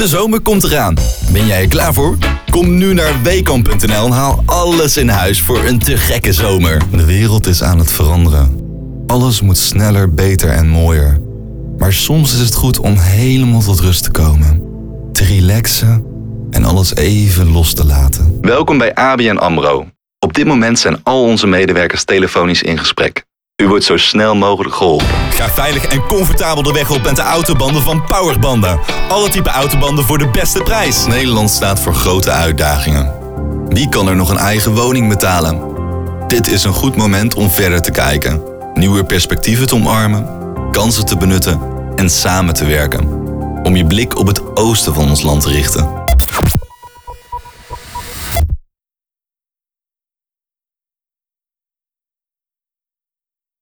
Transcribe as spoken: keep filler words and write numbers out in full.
De zomer komt eraan. Ben jij er klaar voor? Kom nu naar weekamp punt n l en haal alles in huis voor een te gekke zomer. De wereld is aan het veranderen. Alles moet sneller, beter en mooier. Maar soms is het goed om helemaal tot rust te komen. Te relaxen en alles even los te laten. Welkom bij A B N AMRO. Op dit moment zijn al onze medewerkers telefonisch in gesprek. U wordt zo snel mogelijk geholpen. Ga veilig en comfortabel de weg op met de autobanden van Powerbanden. Alle type autobanden voor de beste prijs. Nederland staat voor grote uitdagingen. Wie kan er nog een eigen woning betalen? Dit is een goed moment om verder te kijken. Nieuwe perspectieven te omarmen, kansen te benutten en samen te werken. Om je blik op het oosten van ons land te richten.